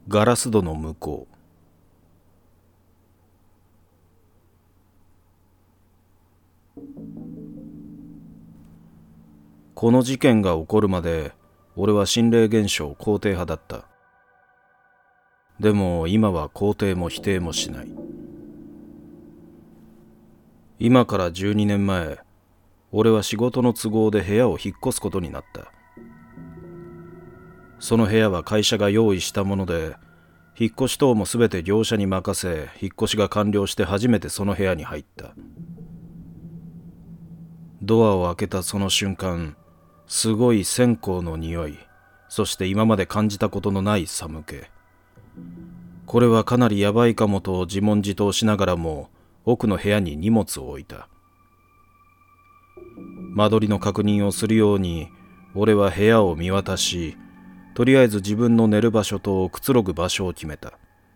ガラス戸の向こう。この事件が起こるまで俺は心霊現象肯定派だった。でも今は肯定も否定もしない。今から12年前、俺は仕事の都合で部屋を引っ越すことになった。その部屋は会社が用意したもので、引っ越し等もすべて業者に任せ、引っ越しが完了して初めてその部屋に入った。ドアを開けたその瞬間、すごい線香の匂い、そして今まで感じたことのない寒気。これはかなりやばいかもと自問自答しながらも、奥の部屋に荷物を置いた。間取りの確認をするように、俺は部屋を見渡し、とりあえず自分の寝る場所とくつろぐ場所を決めた。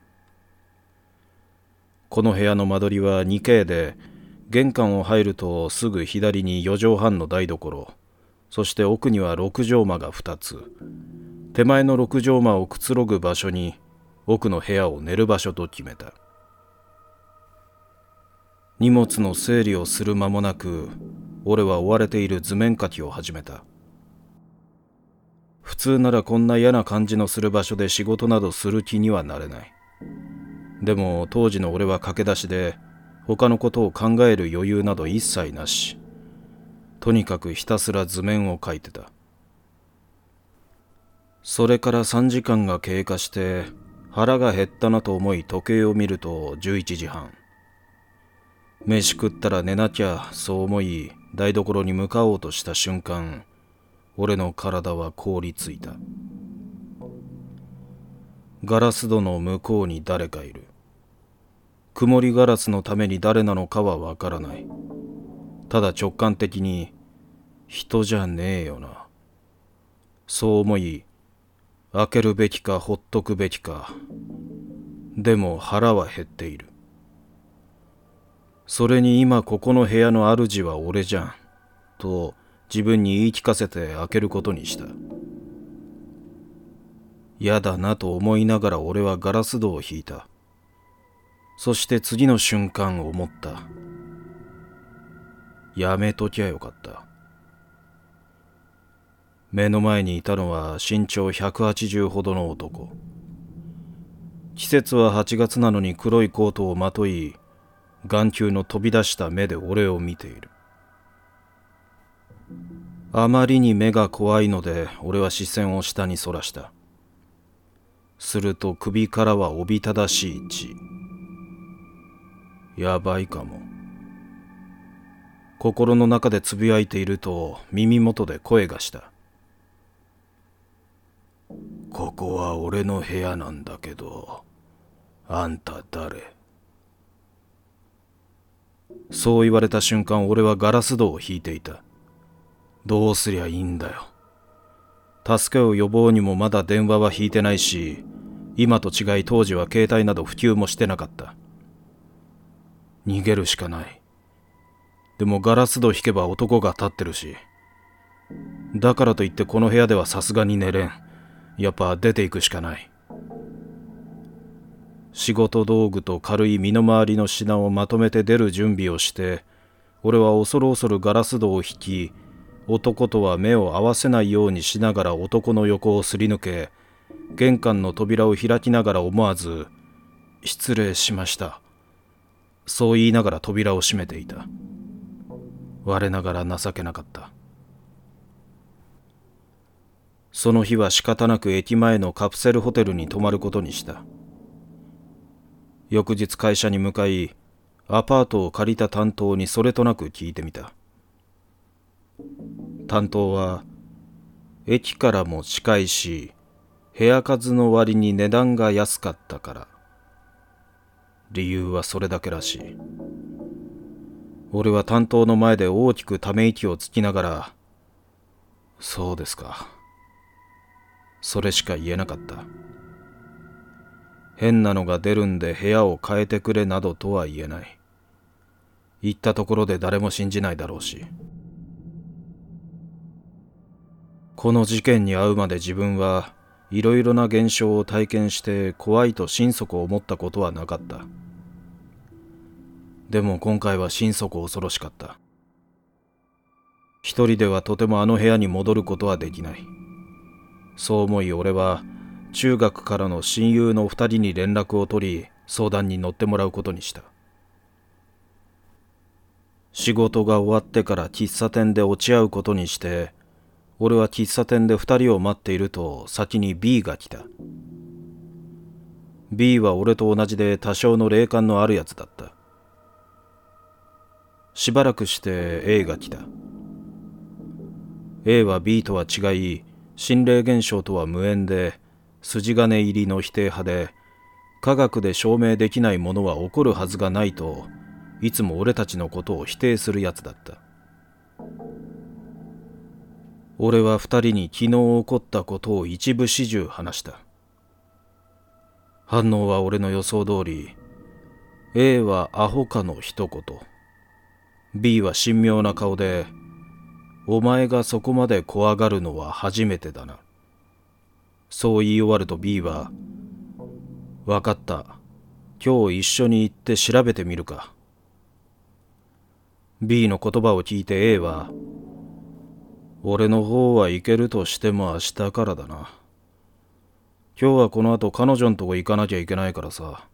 この部屋の間取りは 2K で、玄関を入るとすぐ左に4畳半の台所、そして奥には6畳間が2つ。手前の6畳間をくつろぐ場所に、奥の部屋を寝る場所と決めた。荷物の整理をする間もなく、俺は追われている図面書きを始めた。普通ならこんな嫌な感じのする場所で仕事などする気にはなれない。でも当時の俺は駆け出しで、他のことを考える余裕など一切なし。とにかくひたすら図面を描いてた。それから3時間が経過して、腹が減ったなと思い時計を見ると11時半。飯食ったら寝なきゃ、そう思い台所に向かおうとした瞬間、俺の体は凍りついた。ガラス戸の向こうに誰かいる。曇りガラスのために誰なのかはわからない。ただ直感的に人じゃねえよな。そう思い、開けるべきかほっとくべきか。でも腹は減っている。それに今ここの部屋の主は俺じゃん。と自分に言い聞かせて開けることにした。嫌だなと思いながら俺はガラス戸を引いた。そして次の瞬間思った。やめときゃよかった。目の前にいたのは身長180ほどの男。季節は8月なのに黒いコートをまとい、眼球の飛び出した目で俺を見ている。あまりに目が怖いので俺は視線を下にそらした。すると首からはおびただしい血。やばいかも。心の中でつぶやいていると耳元で声がした。ここは俺の部屋なんだけど、あんた誰？そう言われた瞬間俺はガラス戸を引いていた。どうすりゃいいんだよ。助けを呼ぼうにもまだ電話は引いてないし、今と違い当時は携帯など普及もしてなかった。逃げるしかない。でもガラス戸引けば男が立ってるし。だからといってこの部屋ではさすがに寝れん。やっぱ出ていくしかない。仕事道具と軽い身の回りの品をまとめて出る準備をして、俺は恐る恐るガラス戸を引き、男とは目を合わせないようにしながら男の横をすり抜け、玄関の扉を開きながら思わず、失礼しました。そう言いながら扉を閉めていた。我ながら情けなかった。その日は仕方なく駅前のカプセルホテルに泊まることにした。翌日会社に向かい、アパートを借りた担当にそれとなく聞いてみた。担当は、駅からも近いし、部屋数の割に値段が安かったから。理由はそれだけらしい。俺は担当の前で大きくため息をつきながら、そうですか。それしか言えなかった。変なのが出るんで部屋を変えてくれなどとは言えない。言ったところで誰も信じないだろうし。この事件に遭うまで自分はいろいろな現象を体験して怖いと心底思ったことはなかった。でも今回は心底恐ろしかった。一人ではとてもあの部屋に戻ることはできない。そう思い俺は中学からの親友の二人に連絡を取り相談に乗ってもらうことにした。仕事が終わってから喫茶店で落ち合うことにして、俺は喫茶店で二人を待っていると先に B が来た。B は俺と同じで多少の霊感のあるやつだった。しばらくして A が来た。A は B とは違い、心霊現象とは無縁で、筋金入りの否定派で、科学で証明できないものは起こるはずがないと、いつも俺たちのことを否定するやつだった。俺は二人に昨日起こったことを一部始終話した。反応は俺の予想通り、A はアホかの一言、B は神妙な顔で、お前がそこまで怖がるのは初めてだな。そう言い終わると B は、わかった。今日一緒に行って調べてみるか。B の言葉を聞いて A は、俺の方は行けるとしても明日からだな。今日はこの後彼女のとこ行かなきゃいけないからさ。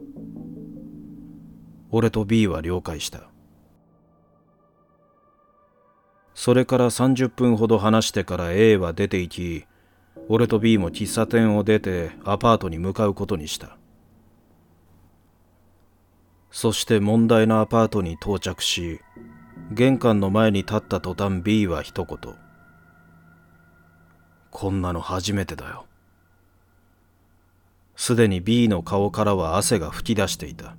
俺と B は了解した。それから30分ほど話してから A は出て行き、俺と B も喫茶店を出てアパートに向かうことにした。そして問題のアパートに到着し、玄関の前に立った途端 B は一言。こんなの初めてだよ。すでに B の顔からは汗が噴き出していた。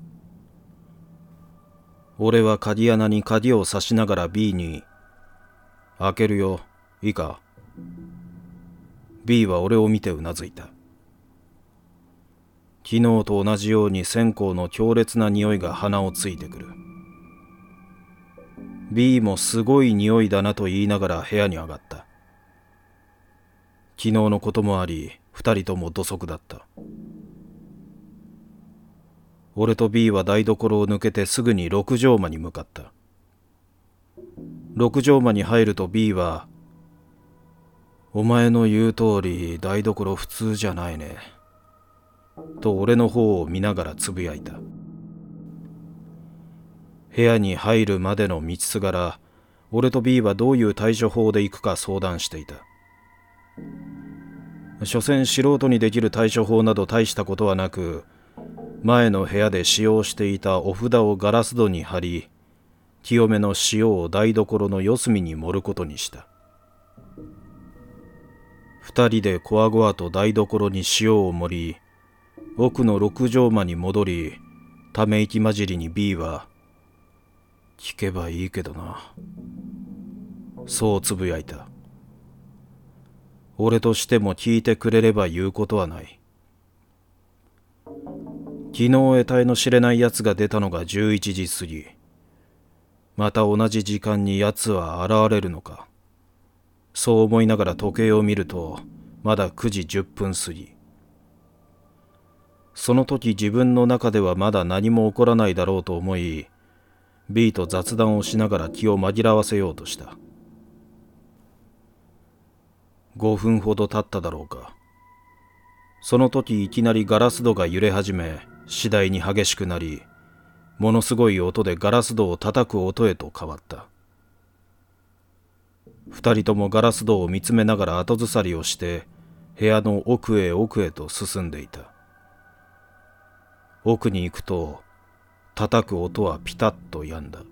俺は鍵穴に鍵を刺しながら B に、開けるよ、いいか。B は俺を見てうなずいた。昨日と同じように線香の強烈な匂いが鼻をついてくる。B もすごい匂いだなと言いながら部屋に上がった。昨日のこともあり、二人とも土足だった。俺と B は台所を抜けてすぐに六畳間に向かった。六畳間に入ると B は、お前の言う通り台所普通じゃないね。と俺の方を見ながらつぶやいた。部屋に入るまでの道すがら、俺と B はどういう対処法で行くか相談していた。所詮素人にできる対処法など大したことはなく、前の部屋で使用していたお札をガラス戸に貼り、清めの塩を台所の四隅に盛ることにした。二人でこわごわと台所に塩を盛り、奥の六畳間に戻り、ため息混じりに B は、聞けばいいけどな。そうつぶやいた。俺としても聞いてくれれば言うことはない。昨日得体の知れない奴が出たのが11時過ぎ。また同じ時間に奴は現れるのか。そう思いながら時計を見ると、まだ9時10分過ぎ。その時自分の中ではまだ何も起こらないだろうと思い、B と雑談をしながら気を紛らわせようとした。5分ほど経っただろうか。その時いきなりガラス戸が揺れ始め、次第に激しくなり、ものすごい音でガラス戸を叩く音へと変わった。二人ともガラス戸を見つめながら後ずさりをして、部屋の奥へ奥へと進んでいた。奥に行くと、叩く音はピタッと止んだ。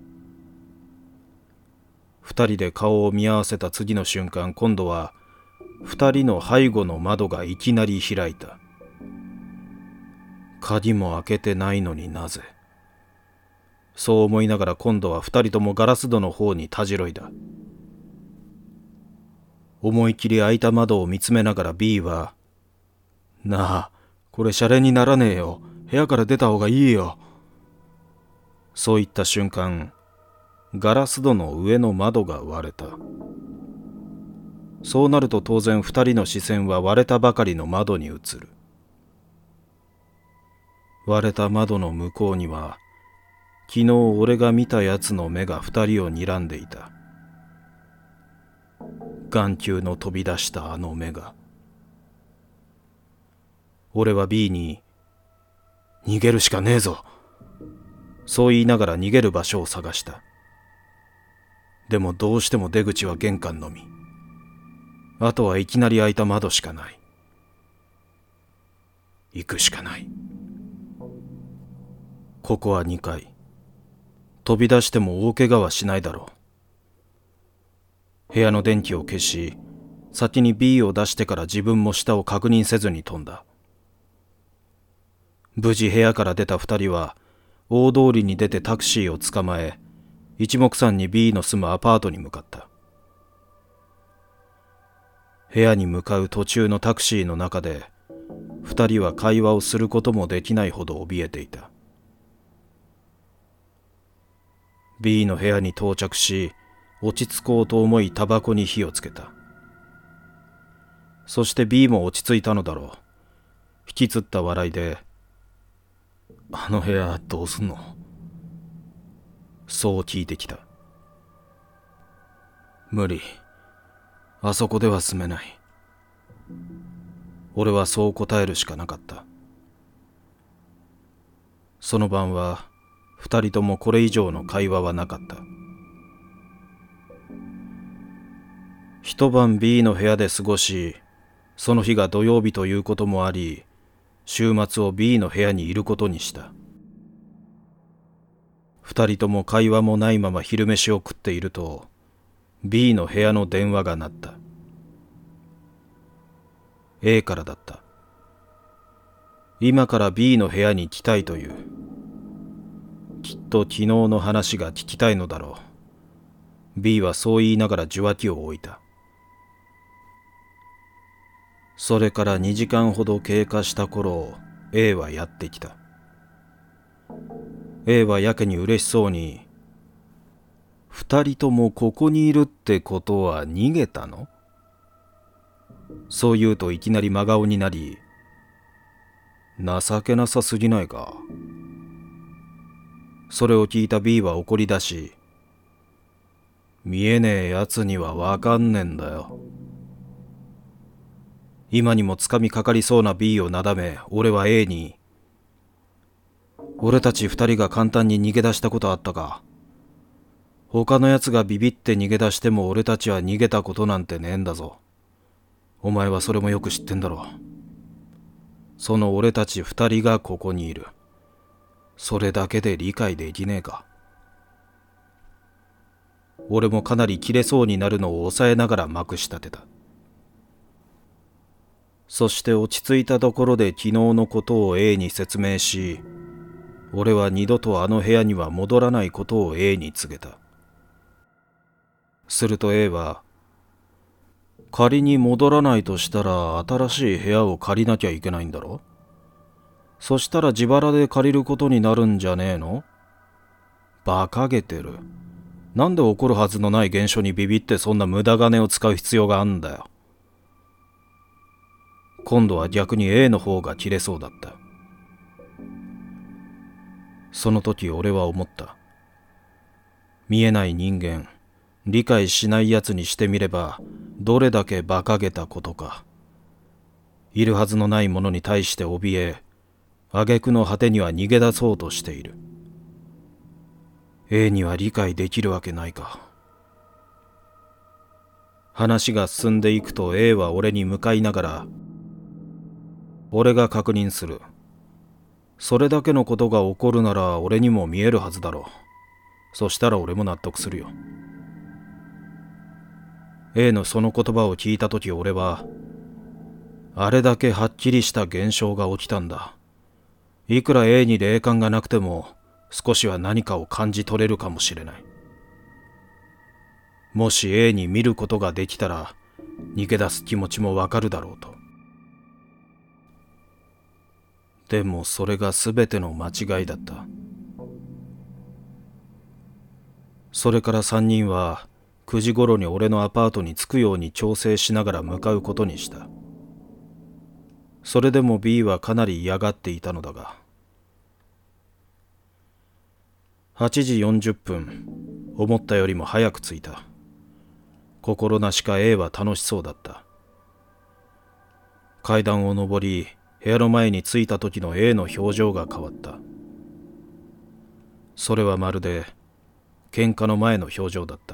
二人で顔を見合わせた次の瞬間、今度は二人の背後の窓がいきなり開いた。鍵も開けてないのになぜ。そう思いながら今度は二人ともガラス戸の方にたじろいだ。思い切り開いた窓を見つめながら B は、なあ、これシャレにならねえよ。部屋から出た方がいいよ。そう言った瞬間、ガラス戸の上の窓が割れた。 そうなると当然二人の視線は割れたばかりの窓に移る。割れた窓の向こうには、昨日俺が見たやつの目が二人を睨んでいた。眼球の飛び出したあの目が。俺は B に、逃げるしかねえぞ。そう言いながら逃げる場所を探した。でもどうしても出口は玄関のみ。あとはいきなり開いた窓しかない。行くしかない。ここは2階。飛び出しても大怪我はしないだろう。部屋の電気を消し、先に B を出してから自分も下を確認せずに飛んだ。無事部屋から出た2人は、大通りに出てタクシーを捕まえ、一目散に B の住むアパートに向かった。部屋に向かう途中のタクシーの中で、2人は会話をすることもできないほど怯えていた。B の部屋に到着し、落ち着こうと思いタバコに火をつけた。そして B も落ち着いたのだろう。引きつった笑いで、あの部屋どうすんの？そう聞いてきた。無理。あそこでは住めない。俺はそう答えるしかなかった。その晩は二人ともこれ以上の会話はなかった。一晩 B の部屋で過ごし、その日が土曜日ということもあり、週末を B の部屋にいることにした。二人とも会話もないまま昼飯を食っていると、B の部屋の電話が鳴った。A からだった。今から B の部屋に来たいという。きっと昨日の話が聞きたいのだろう。B はそう言いながら受話器を置いた。それから2時間ほど経過した頃、A はやってきた。A はやけに嬉しそうに、二人ともここにいるってことは逃げたの？そう言うといきなり真顔になり、情けなさすぎないか。それを聞いた B は怒り出し、見えねえやつにはわかんねえんだよ。今にも掴みかかりそうな B をなだめ、俺は A に、俺たち二人が簡単に逃げ出したことあったか。他のやつがビビって逃げ出しても俺たちは逃げたことなんてねえんだぞ。お前はそれもよく知ってんだろう。その俺たち二人がここにいる。それだけで理解できねえか。俺もかなり切れそうになるのを抑えながらまくし立てた。そして落ち着いたところで昨日のことを A に説明し、俺は二度とあの部屋には戻らないことを A に告げた。すると A は、仮に戻らないとしたら新しい部屋を借りなきゃいけないんだろ？そしたら自腹で借りることになるんじゃねえの？馬鹿げてる。なんで起こるはずのない現象にビビってそんな無駄金を使う必要があんだよ。今度は逆に A の方が切れそうだった。その時俺は思った。見えない人間、理解しないやつにしてみれば、どれだけ馬鹿げたことか。いるはずのないものに対して怯え、挙句の果てには逃げ出そうとしている。A には理解できるわけないか。話が進んでいくと A は俺に向かいながら、俺が確認する。それだけのことが起こるなら俺にも見えるはずだろう。そしたら俺も納得するよ。A のその言葉を聞いたとき俺は、あれだけはっきりした現象が起きたんだ。いくら A に霊感がなくても少しは何かを感じ取れるかもしれない。もし A に見ることができたら逃げ出す気持ちもわかるだろうと。でもそれが全ての間違いだった。それから3人は 9時頃に俺のアパートに着くように調整しながら向かうことにした。それでも B はかなり嫌がっていたのだが、8時40分、思ったよりも早く着いた。心なしか A は楽しそうだった。階段を上り、部屋の前に着いた時の A の表情が変わった。それはまるで喧嘩の前の表情だった。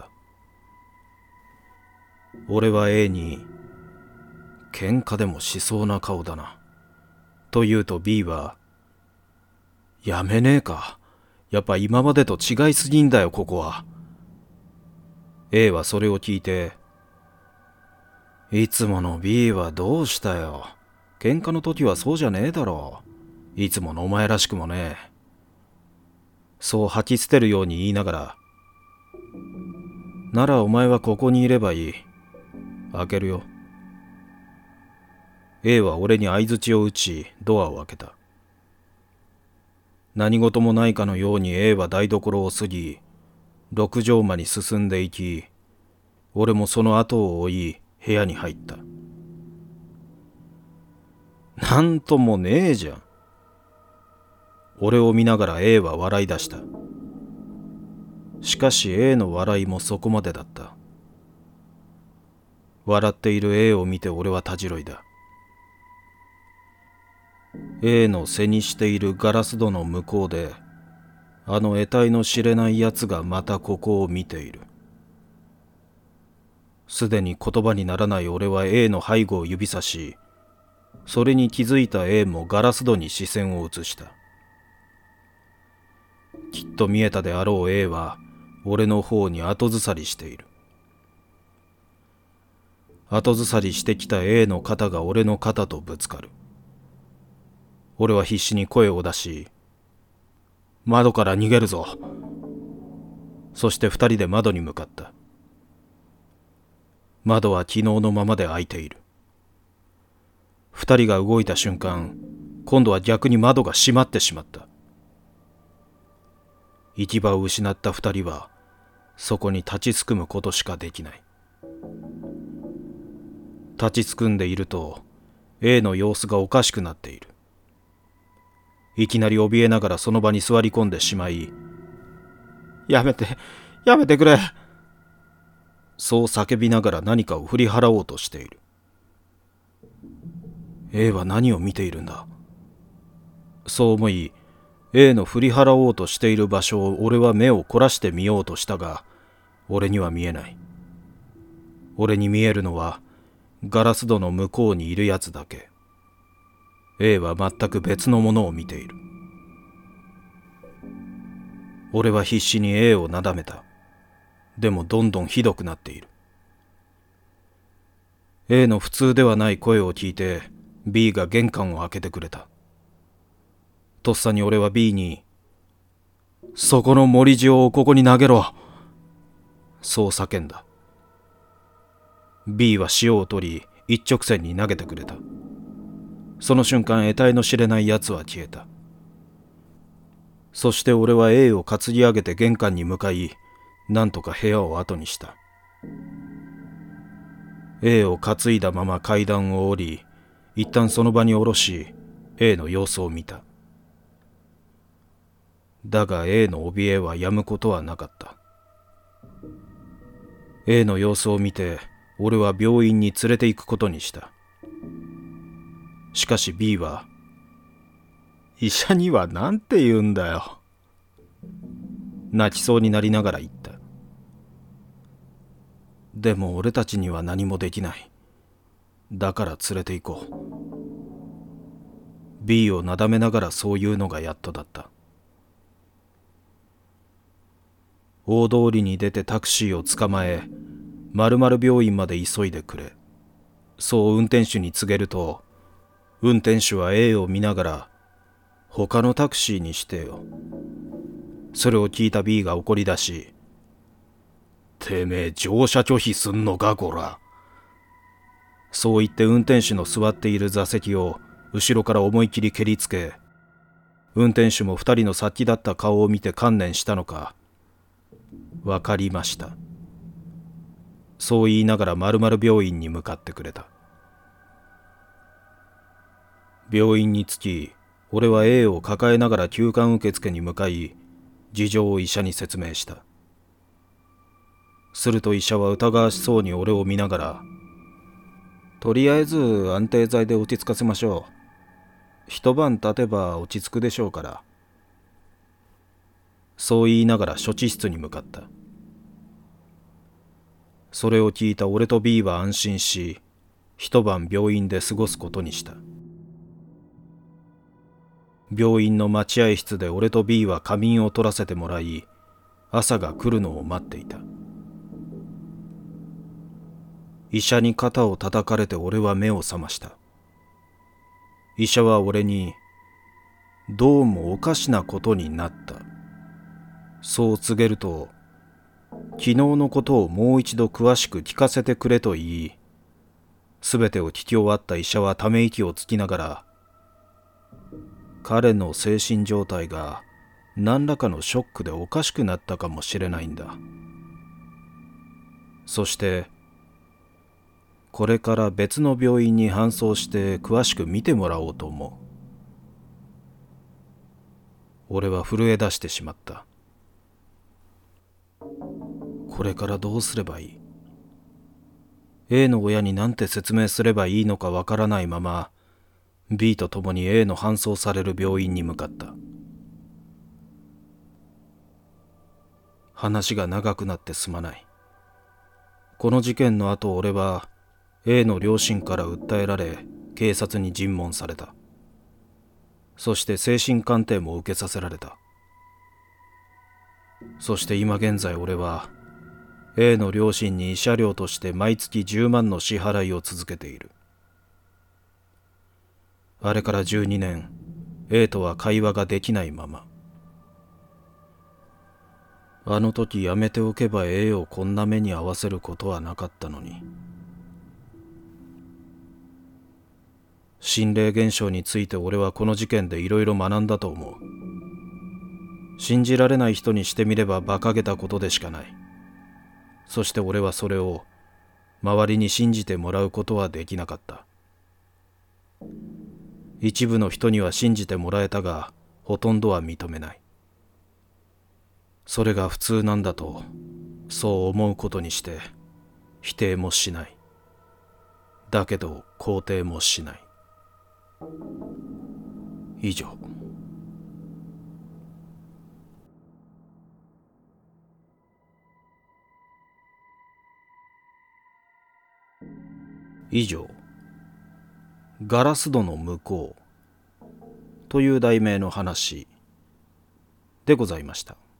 俺は A に、喧嘩でもしそうな顔だな。と言うと B は、やめねえか。やっぱ今までと違いすぎんだよ、ここは。A はそれを聞いて、いつもの B はどうしたよ。喧嘩の時はそうじゃねえだろう。いつものお前らしくもねえ。そう吐き捨てるように言いながら、ならお前はここにいればいい。開けるよ。A は俺に相槌を打ち、ドアを開けた。何事もないかのように A は台所を過ぎ、6畳間に進んでいき、俺もその後を追い、部屋に入った。なんともねえじゃん。俺を見ながら A は笑い出した。しかし A の笑いもそこまでだった。笑っている A を見て俺はたじろいだ。A の背にしているガラス戸の向こうで、あの得体の知れないやつがまたここを見ている。すでに言葉にならない俺は A の背後を指さし、それに気づいた A もガラス戸に視線を移した。きっと見えたであろう A は俺の方に後ずさりしている。後ずさりしてきた A の肩が俺の肩とぶつかる。俺は必死に声を出し、窓から逃げるぞ。そして二人で窓に向かった。窓は昨日のままで開いている。二人が動いた瞬間、今度は逆に窓が閉まってしまった。行き場を失った二人は、そこに立ちすくむことしかできない。立ちすくんでいると、A の様子がおかしくなっている。いきなり怯えながらその場に座り込んでしまい、やめてくれ。そう叫びながら何かを振り払おうとしている。A は何を見ているんだ。そう思い、A の振り払おうとしている場所を俺は目を凝らしてみようとしたが、俺には見えない。俺に見えるのは、ガラス戸の向こうにいるやつだけ。A は全く別のものを見ている。俺は必死に A をなだめた。でもどんどんひどくなっている。A の普通ではない声を聞いて B が玄関を開けてくれた。とっさに俺は B に、そこの盛り塩をここに投げろ。そう叫んだ。B は塩を取り一直線に投げてくれた。その瞬間得体の知れない奴は消えた。そして俺は A を担ぎ上げて玄関に向かい、なんとか部屋を後にした。A を担いだまま階段を降り、一旦その場に下ろし、A の様子を見た。だが A の怯えは止むことはなかった。A の様子を見て、俺は病院に連れて行くことにした。しかし B は、医者にはなんて言うんだよ。泣きそうになりながら言った。でも俺たちには何もできない。だから連れて行こう。B をなだめながらそういうのがやっとだった。大通りに出てタクシーを捕まえ、〇〇病院まで急いでくれ。そう運転手に告げると、運転手は A を見ながら、他のタクシーにしてよ。それを聞いた B が怒り出し、てめえ乗車拒否すんのかこら。そう言って運転手の座っている座席を後ろから思い切り蹴りつけ、運転手も二人の殺気だった顔を見て観念したのか、わかりました。 そう言いながら〇〇病院に向かってくれた。病院に着き、俺は A を抱えながら急患受付に向かい、事情を医者に説明した。すると医者は疑わしそうに俺を見ながら、とりあえず安定剤で落ち着かせましょう。一晩経てば落ち着くでしょうから。そう言いながら処置室に向かった。それを聞いた俺と B は安心し、一晩病院で過ごすことにした。病院の待合室で俺と B は仮眠を取らせてもらい、朝が来るのを待っていた。医者に肩を叩かれて俺は目を覚ました。医者は俺に、どうもおかしなことになった。そう告げると、昨日のことをもう一度詳しく聞かせてくれと言い、すべてを聞き終わった医者はため息をつきながら、彼の精神状態が何らかのショックでおかしくなったかもしれないんだ。そして、これから別の病院に搬送して詳しく見てもらおうと思う。俺は震え出してしまった。これからどうすればいい？ A の親に何て説明すればいいのかわからないまま、B と共に A の搬送される病院に向かった。話が長くなってすまない。この事件の後、俺は A の両親から訴えられ、警察に尋問された。そして精神鑑定も受けさせられた。そして今現在俺は A の両親に慰謝料として毎月10万の支払いを続けている。あれから12年、A とは会話ができないまま。あの時やめておけば A をこんな目に遭わせることはなかったのに。心霊現象について俺はこの事件でいろいろ学んだと思う。信じられない人にしてみれば馬鹿げたことでしかない。そして俺はそれを周りに信じてもらうことはできなかった。一部の人には信じてもらえたが、ほとんどは認めない。それが普通なんだと、そう思うことにして、否定もしない。だけど肯定もしない。以上。以上、ガラス戸の向こうという題名の話でございました。